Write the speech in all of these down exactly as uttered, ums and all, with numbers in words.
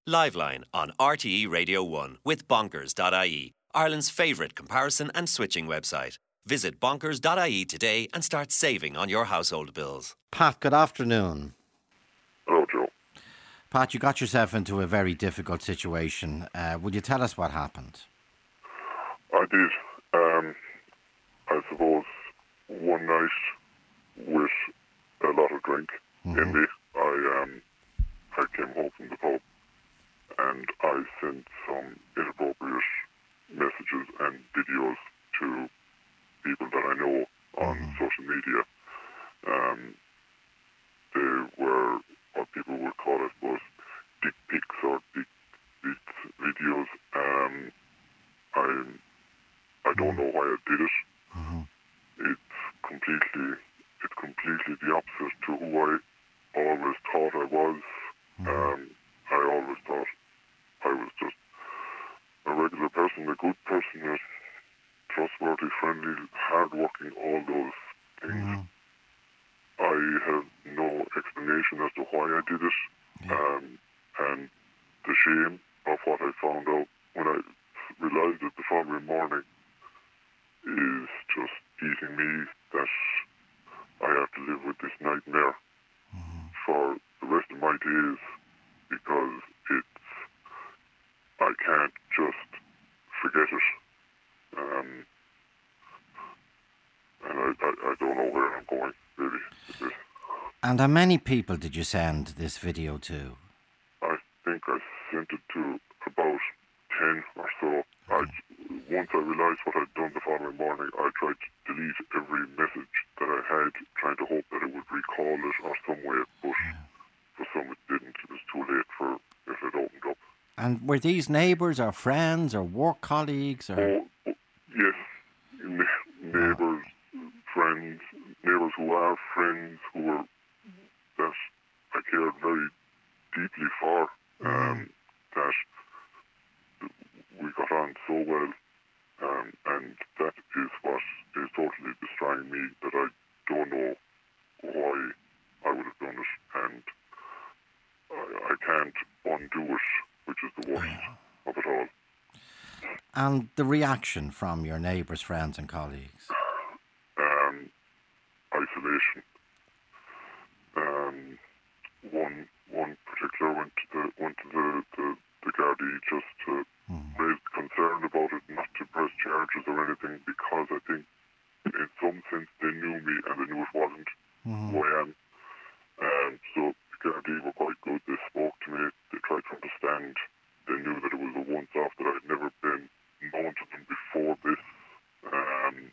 Liveline on R T E Radio one with bonkers dot I E, Ireland's favourite comparison and switching website. Visit bonkers dot I E today and start saving on your household bills. Pat, good afternoon. Hello, Joe. Pat, you got yourself into a very difficult situation. Uh, would you tell us what happened? I did. Um, I suppose one night with a lot of drink mm-hmm. in me, I um, I came home from the pub and I sent some inappropriate messages and videos to people that I know on mm-hmm. social media. Um, they were what people would call, I suppose, dick pics or dick pics videos. Um, I I don't know why I did it. Mm-hmm. It's completely it's completely the opposite to who I always thought I was. Mm-hmm. Um, I always thought I was just a regular person, a good person, a trustworthy, friendly, hard-working, all those things. Mm-hmm. I have no explanation as to why I did it. Yeah. Um, and the shame of what I found out when I realised it the following morning is just eating me, that I have to live with this nightmare mm-hmm. for the rest of my days, because it's, I can't just forget it. Um, and I, I, I don't know where I'm going, really, with this. And how many people did you send this video to? I think I sent it to about ten or so. I, once I realised what I'd done the following morning, I tried to delete every message that I had, trying to hope that it would recall it or some way, but for some it didn't. It was too late for if it opened up. And were these neighbours or friends or work colleagues? Or? Oh, oh yes, ne- neighbours, oh. friends, neighbours who are friends, who were, that I cared very deeply for, um, mm. that we got on so well, um, and that is what is totally destroying me, that I don't know why I would have done it, and I, I can't undo it, which is the worst yeah. of it all. And the reaction from your neighbours, friends and colleagues? Um, isolation. Um, one one particular went to the went to the, the, the Gardaí just to mm. raise concern about it, not to press charges or anything, because I think in some sense they knew me and they knew it wasn't mm. who I am. Um, so the Gardaí were quite good. They spoke to me. They tried to understand. They knew that it was a once-off, that I'd never been known to them before this. Um,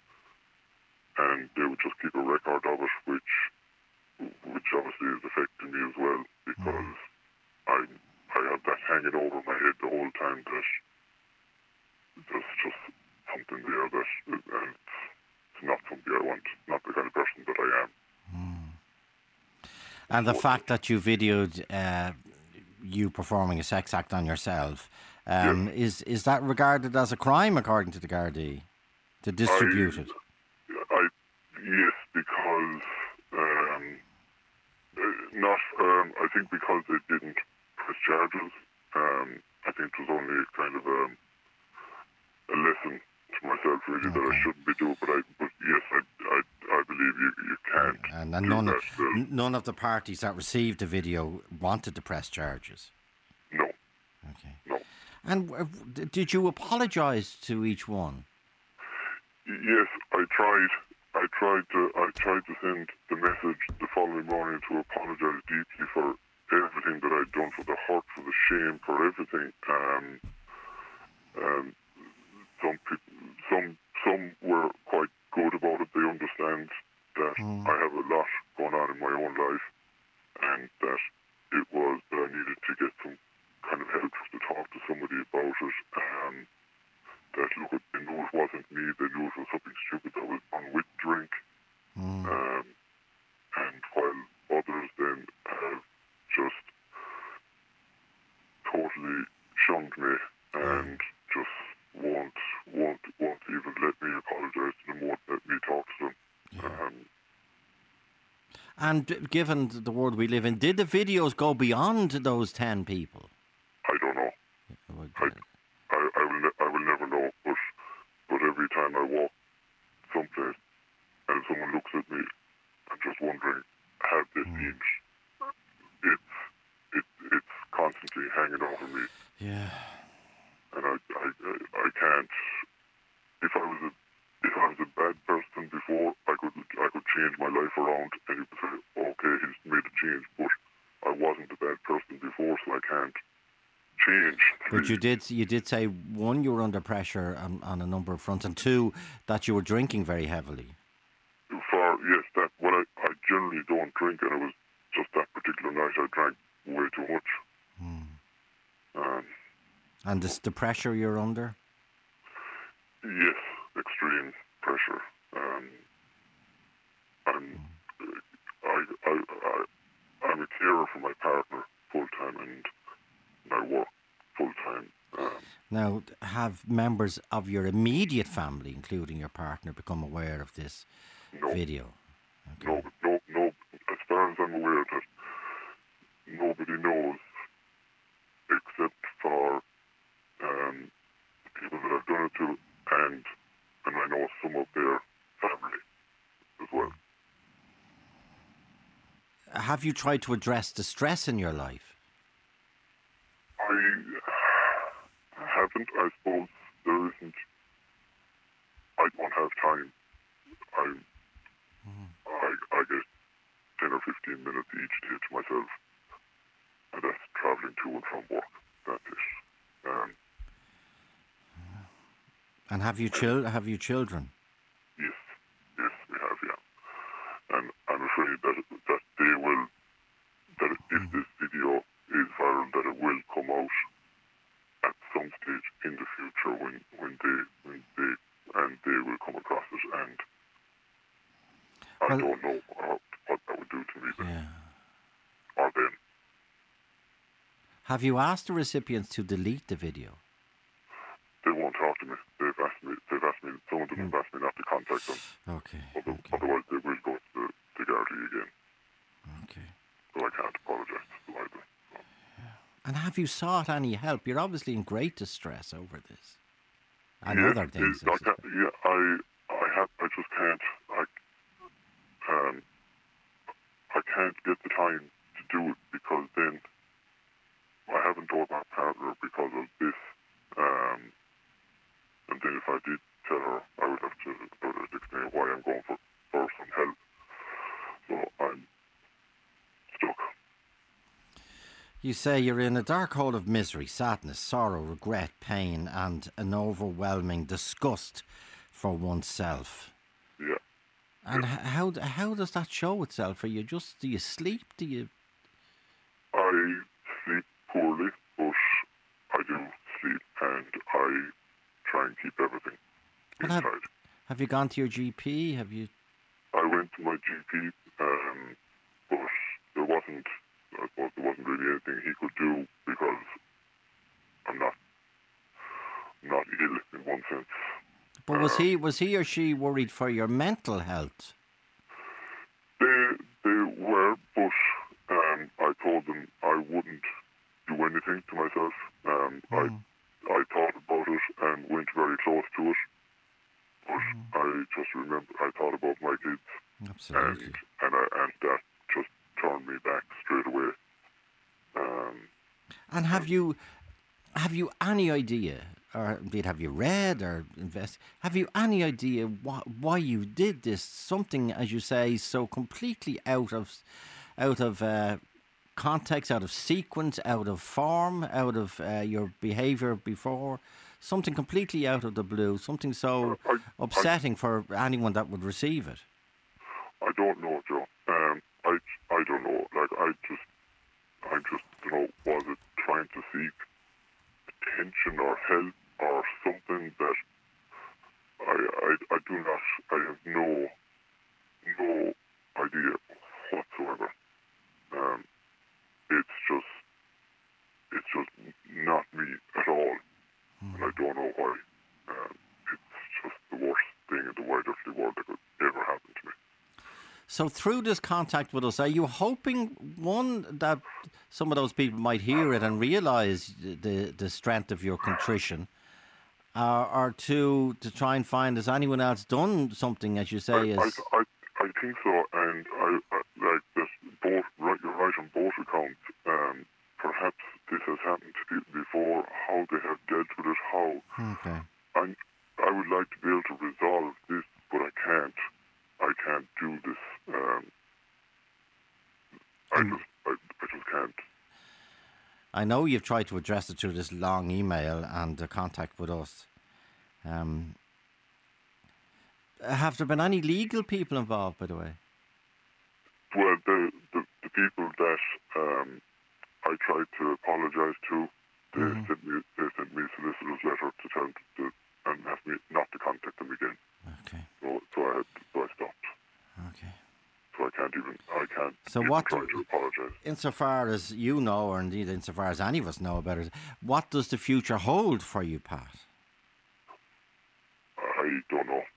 and they would just keep a record of it, which which obviously is affecting me as well, because mm. I I have that hanging over my head the whole time, that there's just something there that, and it's, it's not something I want, not the kind of person that I am. Mm. And the so, fact that you videoed uh, you performing a sex act on yourself, um, yes. is is that regarded as a crime according to the Gardaí, to distribute I, it? I, yes, because um, not. Um, I think because they didn't press charges. Um, I think it was only kind of a, a lesson to myself, really, okay. that I shouldn't be doing. But I, but yes, I, I, I believe you, you can't. And, and do none that, of well. none of the parties that received the video wanted to press charges. No. Okay. No. And uh, did you apologise to each one? Yes, I tried. I tried to. I tried to send the message the following morning to apologise deeply for everything that I'd done, for the hurt, for the shame, for everything. Um, um, some people, some some were quite good about it. They understand that mm. I have a lot going on in my own life, and that it was that I needed to get some kind of help to talk to somebody about it. Um, that look, they knew it wasn't me. They knew it was something stupid that was done with drink. Mm. Um, and while others then have just totally shunned me and just won't won't won't even let me apologise to them, won't let me talk to them. Yeah. Um, and given the world we live in, did the videos go beyond those ten people? I don't know. Would, I, I, I will ne- I will never know. But but every time I walk someplace and someone looks at me, I'm just wondering, have they Mm. seen it? It's it, it's constantly hanging over me, yeah. and I, I I I can't. If I was a if I was a bad person before, I could I could change my life around, and you could say, okay, he's made a change. But I wasn't a bad person before, so I can't change. But you did you did say, one, you were under pressure on, on a number of fronts, and two, that you were drinking very heavily. For yes, that when I, I generally don't drink, and it was just that particular night I drank way too much. Mm. Um, And this, the pressure you're under? yes, extreme pressure. Um, I'm I, I, I, I'm a carer for my partner full time, and I work full time. Um, Now, have members of your immediate family, including your partner, become aware of this no, video? no, no, no. As far as I'm aware, that nobody knows except for um, people that I've done it to, and and I know some of their family as well. Have you tried to address the stress in your life? I haven't. I suppose there isn't. I don't have time. I I, I get ten or fifteen minutes each day to myself, and that's travelling to and from work. That's it. Um, And have you chil- Have you children? yes, yes, we have, yeah. And I'm afraid that that they will. That if this video is viral, that it will come out at some stage in the future when when they when they and they will come across it, and I Well- don't know uh, what that would do to me then, Yeah. or them. Have you asked the recipients to delete the video? They won't talk to me. They've asked me. They've asked me. Some of them have asked me not to contact them. Okay. Other, Okay. Otherwise, they will go to the, the Gardaí again. Okay. So I can't apologise to them either. So. And have you sought any help? You're obviously in great distress over this. And Yes, other things. it- I I can't, suspect. yeah, I, I have. I just can't. I, um, I can't get the time to do it because then I haven't told my partner because of this. Um, and then if I did tell her, I would have to, I would have to explain why I'm going for, for some help. So I'm stuck. You say you're in a dark hole of misery, sadness, sorrow, regret, pain, and an overwhelming disgust for oneself. Yeah. And h- how d- how does that show itself? Are you just do you sleep? Do you? I sleep poorly, but I do sleep, and I try and keep everything Well, have, inside. have you gone to your G P? Have you? I went to my G P, um, but there wasn't, I suppose there wasn't really anything he could do because I'm not, not ill in one sense. But was he was he or she worried for your mental health? They, they were, but um, I told them I wouldn't do anything to myself. Um, I, I thought about it and went very close to it, but I just remember I thought about my kids. Absolutely. And and, I, and that just turned me back straight away. Um, And have you have you any idea, or indeed have you read or invest? Have you any idea why why you did this? Something, as you say, so completely out of out of uh, context, out of sequence, out of form, out of uh, your behaviour before. Something completely out of the blue. Something so I- upsetting for anyone that would receive it. I don't know, Joe. Um, I, I don't know. Like I just, I just don't know. Was it trying to seek attention or help or something that I, I, I do not. I have no, no idea whatsoever. Um, it's just, it's just not me at all, and I don't know why. Um, it's just the worst thing in the wide earthly world that could ever happen to me. So through this contact with us, are you hoping, one, that some of those people might hear it and realise the the strength of your contrition, uh, or to to try and find, has anyone else done something, as you say? I, As I, I, I think so, and I, I like this. Both, right, you're right on both accounts. Um, perhaps this has happened to people before. How they have dealt with it, how. okay. I, I would like to be able to resolve this, but I can't. I can't do this. Um, I just, I, I just can't. I know you've tried to address it through this long email and uh, contact with us. Um, have there been any legal people involved, by the way? Well, the the, the people that um, I tried to apologise to, they Mhm. sent me they sent me a solicitor's letter to tell them to, and asked me not to contact them again. Okay, So, so I had, so I stopped. okay. So I can't even I can't So even what- try to apologise. Insofar as you know, or indeed insofar as any of us know about it, what does the future hold for you, Pat? I don't know.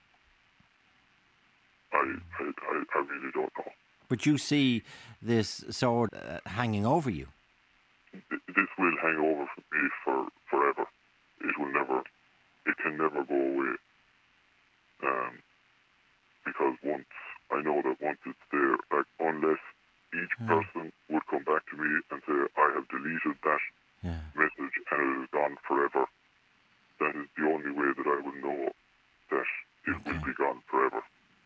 I, I, I, I really don't know. But you see this sword uh, hanging over you. Th- This will hang over me for forever. It will never, it can never go away. Um, because once, I know that once it's there, like unless each Hmm. person would come back to me and say, I have deleted that Yeah. message and it is gone forever, that is the only way that I will know that it Okay. will be gone forever.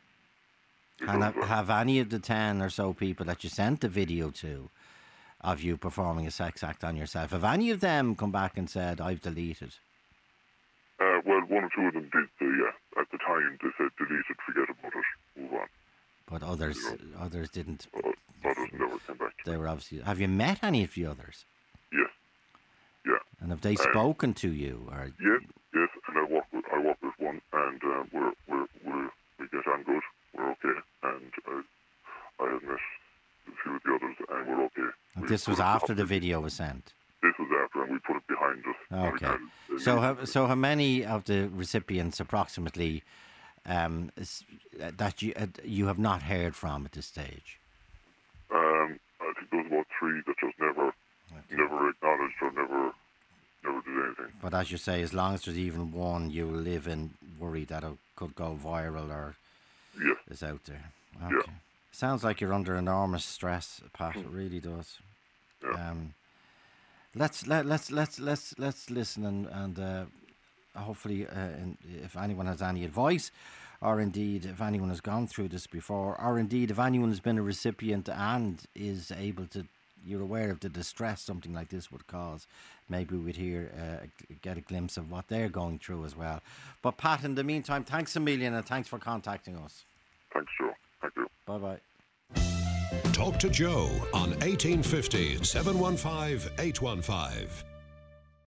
And have, Because, uh, have any of the ten or so people that you sent the video to of you performing a sex act on yourself, have any of them come back and said, I've deleted? Uh, well, one or two of them did say, yeah. At the time, they said, delete it, forget about it, move on. But others others didn't. Uh, others never came back to They me. were obviously. Have you met any of the others? Yes. Yeah. And have they Uh, spoken to you? Or Yes, yes, and I work with, I work with one, and uh, we're, we're, we're, we get on good, we're okay, and uh, I have met a few of the others, and we're okay. We this was put it after up- the video was sent? This was after, and we put it behind us. and Okay. again, uh, So, how, so how many of the recipients, approximately, um, is, uh, that you uh, you have not heard from at this stage? Um, I think there was about three that just never, never acknowledged or never, never did anything. But as you say, as long as there's even one, you will live in worry that it could go viral or Yes. is out there. Yeah. Okay. Sounds like you're under enormous stress, Pat. It really does. Yeah. Um, let's let let's let's let's let's listen and and uh, hopefully, uh, in, if anyone has any advice, or indeed if anyone has gone through this before, or indeed if anyone has been a recipient and is able to, you're aware of the distress something like this would cause, maybe we'd hear uh, get a glimpse of what they're going through as well. But Pat, in the meantime, thanks a million and thanks for contacting us. Thanks, Joe. Thank you. Bye bye. Talk to Joe on eighteen fifty, seven one five, eight one five.